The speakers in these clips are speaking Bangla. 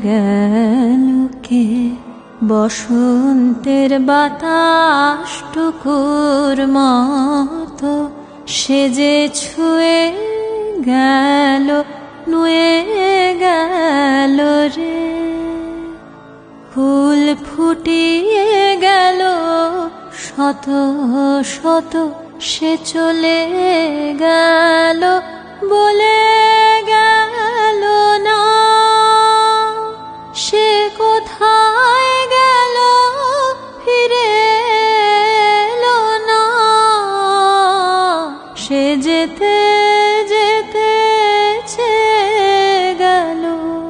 গেল কে? বসন্তের বাতাসটুকুর মতো সে যে ছুঁয়ে গেল, নুয়ে গেল রে। ফুল ফুটিয়ে গেল শত শত, সে চলে গেল বলে গেল না। সে কোথায় গেল ফিরে এলো না। সে যেতে যেতে গেল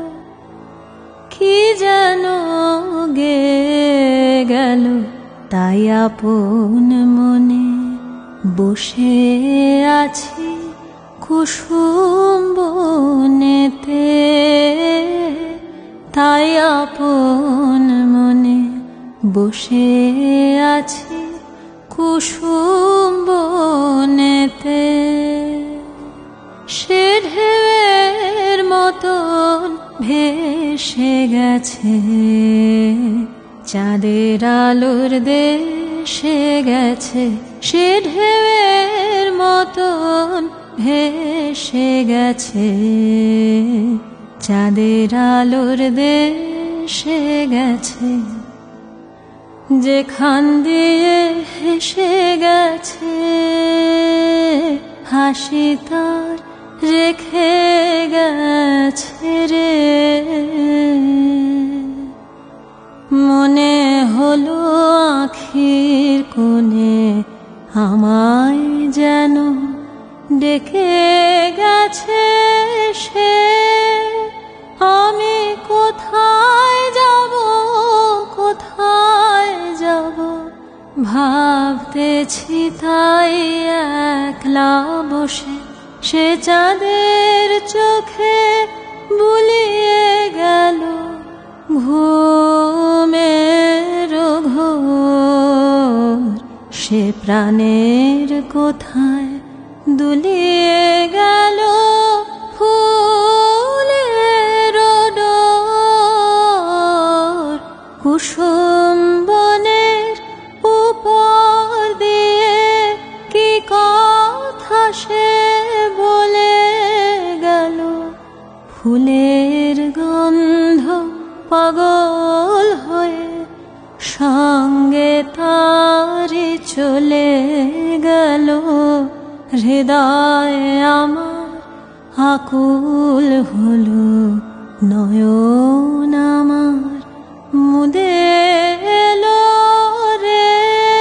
কি যেন গে গেল। তাই আপন মনে বসে আছি কুসুম বনেতে। তাই আপন মনে বসে আছি কুসুম বনেতে। সে ঢেউয়ের মতন ভেসে গেছে, চাঁদের আলোর দেশে গেছে। সে ঢেউয়ের মতন ভেসে গেছে, চাঁদের আলোর দেশে গেছে। যেখান দিয়ে হেসে গেছে, হাসি তার রেখে গেছে রে। মনে হলো আখির কোণে আমায় যেন ডেকে গেছে সে। আমি কোথায় যাব, কোথায় যাব ভাবতেছি তাই একলা বসে। সে চাঁদের চোখে বুলিয়ে গেল ঘুমের ঘোর। সে প্রাণের কোথায় দুলিয়ে গেল ফুলের ডোর। কুসুম বনের উপর দিয়ে কি কথা সে বলে গেল। ফুলের গন্ধ পাগল হয়ে সঙ্গে তারি চলে গেল। হৃদয় আমার আকুল হলো, নয়ন আমার মুদে এলো রে।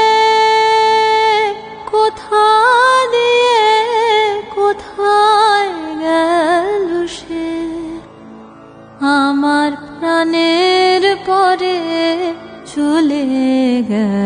কোথা দিয়ে কোথায় গেল সে? আমার প্রাণের পরে চলে গেল।